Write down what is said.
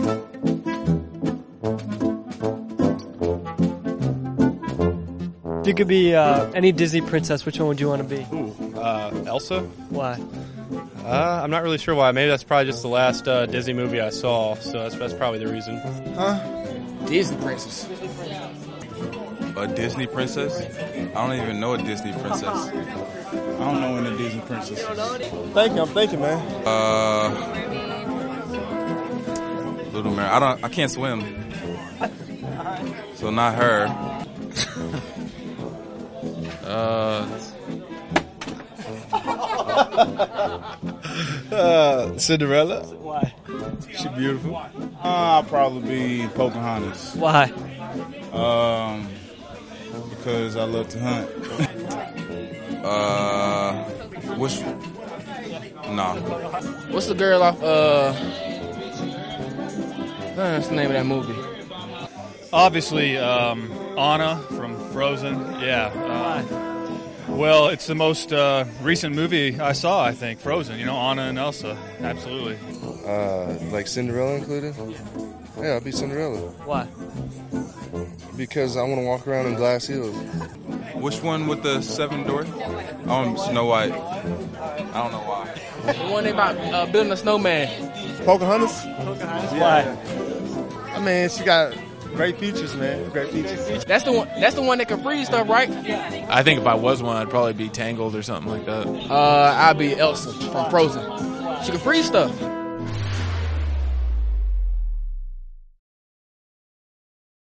If you could be any Disney princess, which one would you want to be? Elsa? Why? I'm not really sure why. Maybe that's probably just the last Disney movie I saw, so that's probably the reason. Disney princess. A Disney princess? I don't even know a Disney princess. I don't know any Disney princesses. I'm thinking, man. Little Mermaid. I can't swim. So not her. Cinderella. Why? She beautiful. I'll probably be Pocahontas. Why? Because I love to hunt. What's the girl off, what's the name of that movie? Obviously, Anna from Frozen. Yeah. Well, it's the most recent movie I saw, I think. Frozen, Anna and Elsa. Absolutely. Like Cinderella included? Yeah, I'll be Cinderella. Why? Because I want to walk around in glass heels. Which one with the 7 doors? Snow White. I don't know why. The one about building a snowman. Pocahontas? Why? I mean, she got great features, man. Great features. That's the one that can freeze stuff, right? I think if I was one, I'd probably be Tangled or something like that. I'd be Elsa from Frozen. She can freeze stuff.